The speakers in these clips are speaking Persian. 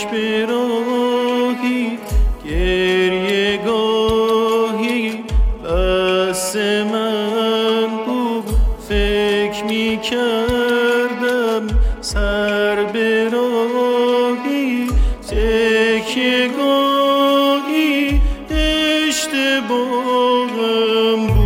پیش به راهی گریه گاهی بس من بود فکر می کردم سر به راهی تکیه گاهی اشتباهم بود.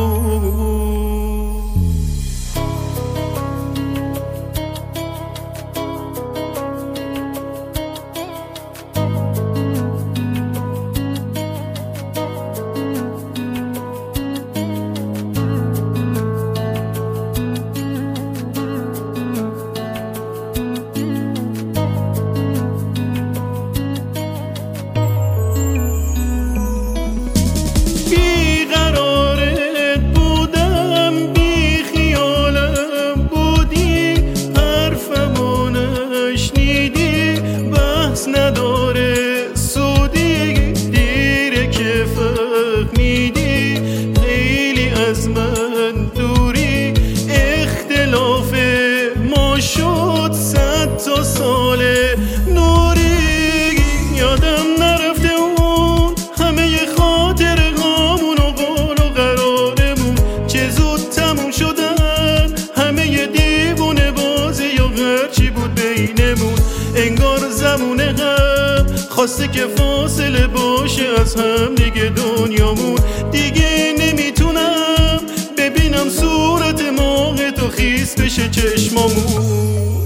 نداره سودی دیره که فهمیدی خیلی از من دوری اختلاف ما شد 100 تا سال نوری یادم نرفته اون همه خاطره هامون و قول و قرارمون چه زود تموم شدن همه دیوونه بازی یا هرچی بود بینمون انگار زمونه هم خواسته که فاصله باشه از هم دیگه دنیامون دیگه نمیتونم ببینم صورت ماه تو خیس بشه چشمامون.